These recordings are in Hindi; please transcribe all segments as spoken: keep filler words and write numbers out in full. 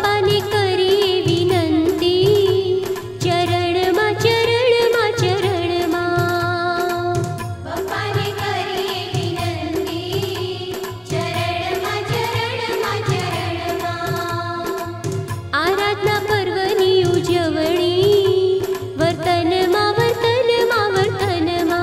पप्पाने करी विनंती, चरण मा चरण मा चरण मा। पप्पाने करी विनंती, चरण मा चरण मा चरण मा। आराधना पर्वनी उजवणी, वर्तन मा वर्तन मा वर्तन मा।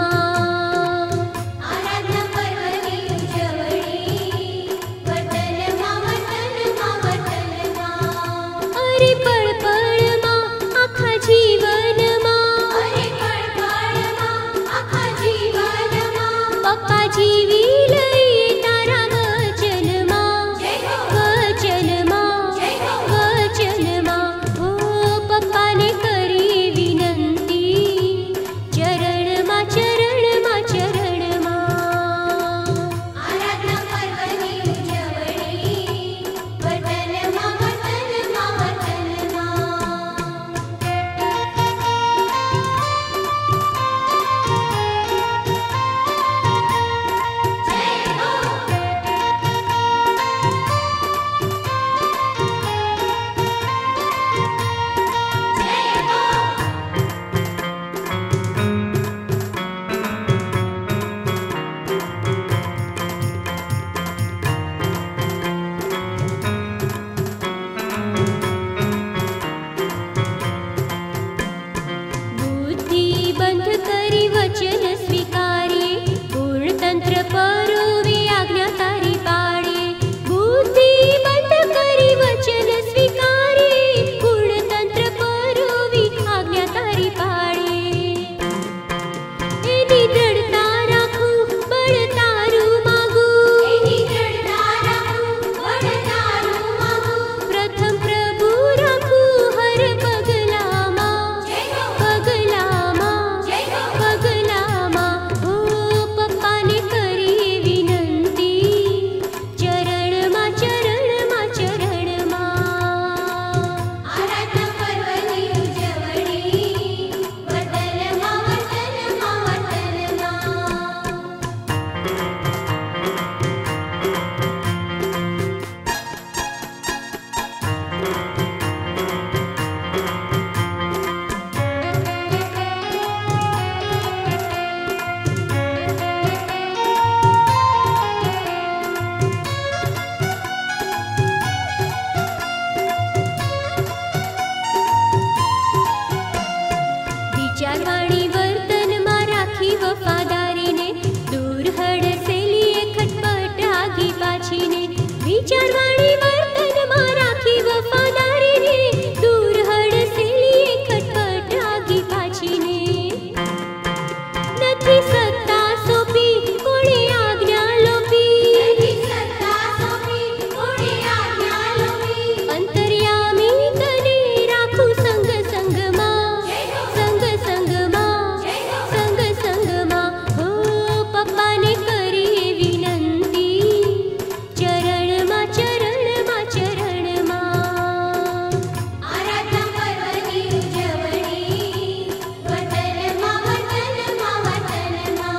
आराधना पर्वनी उजवणी, वर्तन मा वर्तन मा वर्तन मा। अरे पळ पळ मा आखा जीवन मा, अरे पळ पळ मा आखा जीवन मा। पप्पा जीवी लई तारा वचन मा, वचन मा, वचन मा। ओ पप्पाने करी विनंती, चरण मा चरण मा चरण मा। आराधना पर्वनी उजवणी, वर्तन मा वर्तन मा वर्तन मा। जय हो, जय हो। बुद्धि बंध करी वचन स्वीकारे, पूर्णतंत्र परोवे आज्ञा तारी पाळे। बुद्धि बंध करी वचन स्वीकारे, पूर्णतंत्र परोवी आज्ञा तारी पाळे। एनी दृढता राखू बळ तारू मागू, एनी दृढता राखू बळ तारू मागू। प्रथम प्रभु राखू हर पगला मा, पगला मा, पगला मा। ओ पप्पाने करी विनंती, चरण मा चरण मा चरण मा। आराधना पर्वनी उजवणी, वर्तन मा वर्तन मा वर्तन मा। विचारवाणी वर्तन मा राखी वफादारीने, दूर हडसेली खटपट आगी पाछीने। विचारवाणी वर्तन मा राखी वफादारीने, दूर हडसेली खटपट आगी पाछीने। નથી સત્તા સોંપી કોણે આજ્ઞા લોપી, નથી સત્તા સોંપી કોણે આજ્ઞા લોપી। અંતર્યામી તને રાખું સંગ સંગમાં, સંગ સંગમાં, સંગ સંગમાં। ओ પપ્પાને કરી વિનંતી, ચરણ मा चरण मा चरण मा। आराधना पर्वनी उजवणी, वर्तन मा वर्तन मा वर्तन मा।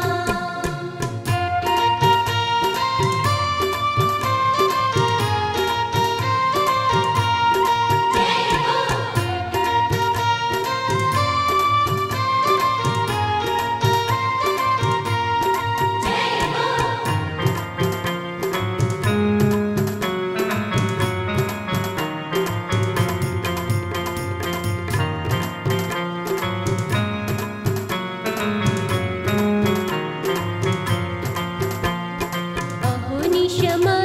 जय हो, जय हो। अहो निशमा